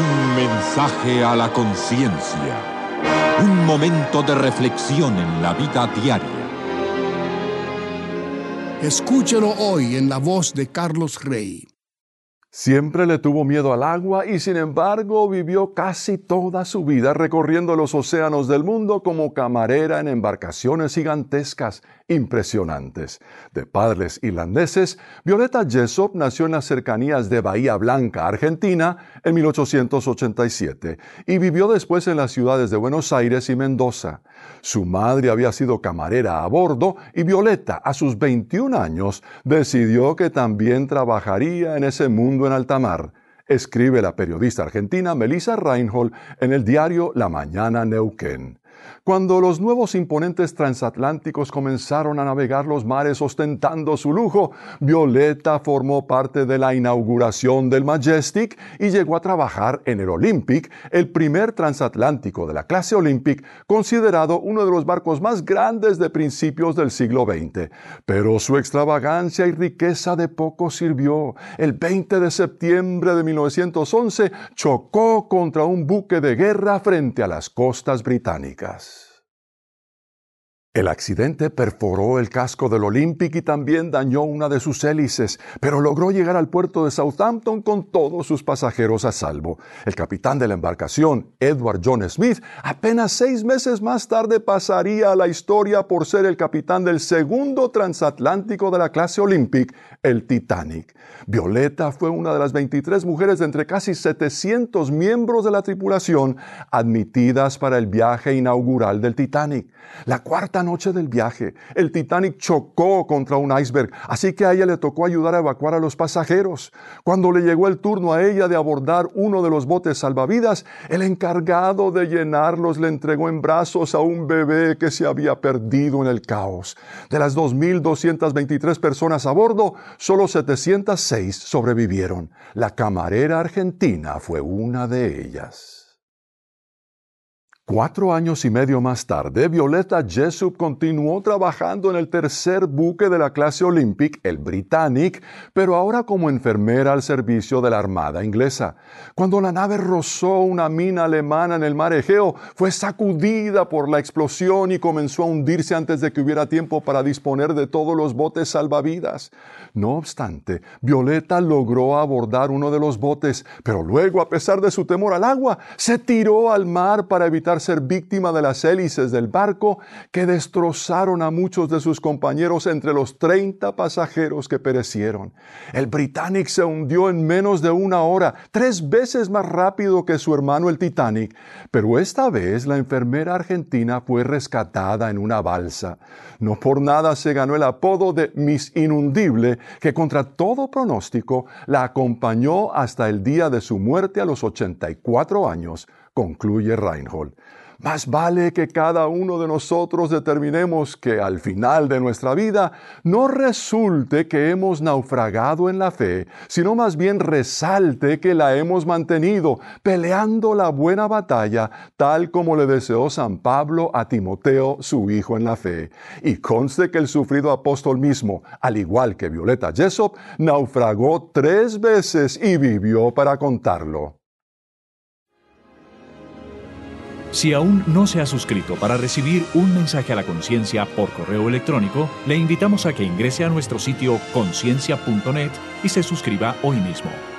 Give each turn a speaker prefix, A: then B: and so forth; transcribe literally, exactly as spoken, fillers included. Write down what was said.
A: Un mensaje a la conciencia. Un momento de reflexión en la vida diaria.
B: Escúchelo hoy en la voz de Carlos Rey.
C: Siempre le tuvo miedo al agua y sin embargo vivió casi toda su vida recorriendo los océanos del mundo como camarera en embarcaciones gigantescas, impresionantes. De padres irlandeses, Violeta Jessop nació en las cercanías de Bahía Blanca, Argentina, en mil ochocientos ochenta y siete y vivió después en las ciudades de Buenos Aires y Mendoza. Su madre había sido camarera a bordo y Violeta, a sus veintiún años, decidió que también trabajaría en ese mundo en alta mar. Escribe la periodista argentina Melissa Reinhold en el diario La Mañana Neuquén. Cuando los nuevos imponentes transatlánticos comenzaron a navegar los mares ostentando su lujo, Violeta formó parte de la inauguración del Majestic y llegó a trabajar en el Olympic, el primer transatlántico de la clase Olympic, considerado uno de los barcos más grandes de principios del siglo veinte. Pero su extravagancia y riqueza de poco sirvió. El veinte de septiembre de mil novecientos once chocó contra un buque de guerra frente a las costas británicas. El accidente perforó el casco del Olympic y también dañó una de sus hélices, pero logró llegar al puerto de Southampton con todos sus pasajeros a salvo. El capitán de la embarcación, Edward John Smith, apenas seis meses más tarde pasaría a la historia por ser el capitán del segundo transatlántico de la clase Olympic, el Titanic. Violeta fue una de las veintitrés mujeres de entre casi setecientos miembros de la tripulación admitidas para el viaje inaugural del Titanic. La cuarta noche del viaje, el Titanic chocó contra un iceberg, así que a ella le tocó ayudar a evacuar a los pasajeros. Cuando le llegó el turno a ella de abordar uno de los botes salvavidas, el encargado de llenarlos le entregó en brazos a un bebé que se había perdido en el caos. De las dos mil doscientas veintitrés personas a bordo, solo setecientas seis sobrevivieron. La camarera argentina fue una de ellas. Cuatro años y medio más tarde, Violeta Jessop continuó trabajando en el tercer buque de la clase Olympic, el Britannic, pero ahora como enfermera al servicio de la Armada inglesa. Cuando la nave rozó una mina alemana en el mar Egeo, fue sacudida por la explosión y comenzó a hundirse antes de que hubiera tiempo para disponer de todos los botes salvavidas. No obstante, Violeta logró abordar uno de los botes, pero luego, a pesar de su temor al agua, se tiró al mar para evitar ser víctima de las hélices del barco que destrozaron a muchos de sus compañeros entre los treinta pasajeros que perecieron. El Britannic se hundió en menos de una hora, tres veces más rápido que su hermano el Titanic, pero esta vez la enfermera argentina fue rescatada en una balsa. No por nada se ganó el apodo de Miss Inundible, que contra todo pronóstico la acompañó hasta el día de su muerte a los ochenta y cuatro años, concluye Reinhold. Más vale que cada uno de nosotros determinemos que al final de nuestra vida no resulte que hemos naufragado en la fe, sino más bien resalte que la hemos mantenido, peleando la buena batalla, tal como le deseó San Pablo a Timoteo, su hijo en la fe. Y conste que el sufrido apóstol mismo, al igual que Violeta Jessop, naufragó tres veces y vivió para contarlo.
D: Si aún no se ha suscrito para recibir un mensaje a la conciencia por correo electrónico, le invitamos a que ingrese a nuestro sitio conciencia punto net y se suscriba hoy mismo.